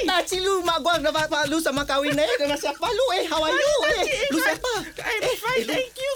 Cik Lu, mak gua dapat Lu sama kahwin dengan siapa Lu? How are you? Lu siapa? I'm fine, thank you.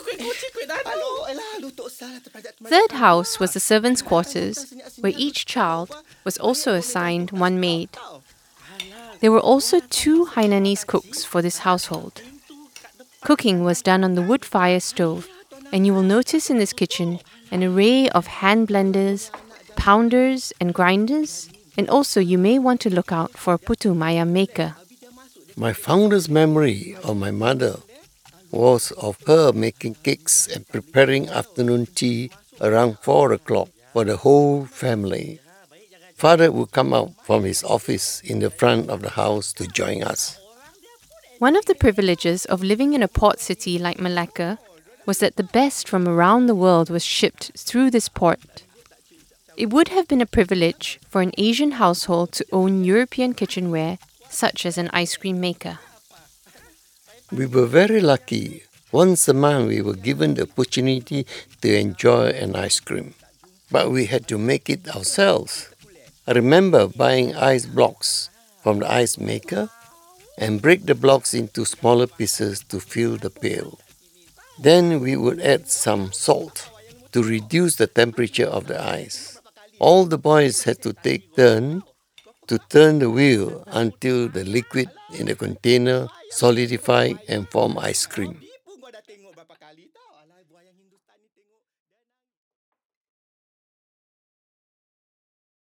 Third house was the servants' quarters, where each child was also assigned one maid. There were also 2 Hainanese cooks for this household. Cooking was done on the wood fire stove, and you will notice in this kitchen an array of hand blenders, pounders and grinders, and also you may want to look out for a putu mayam maker. My fondest memory of my mother was of her making cakes and preparing afternoon tea around 4 o'clock for the whole family. Father would come out from his office in the front of the house to join us. One of the privileges of living in a port city like Malacca was that the best from around the world was shipped through this port. It would have been a privilege for an Asian household to own European kitchenware, such as an ice cream maker. We were very lucky. Once a month we were given the opportunity to enjoy an ice cream. But we had to make it ourselves. I remember buying ice blocks from the ice maker and break the blocks into smaller pieces to fill the pail. Then we would add some salt to reduce the temperature of the ice. All the boys had to take turn to turn the wheel until the liquid in the container solidified and formed ice cream.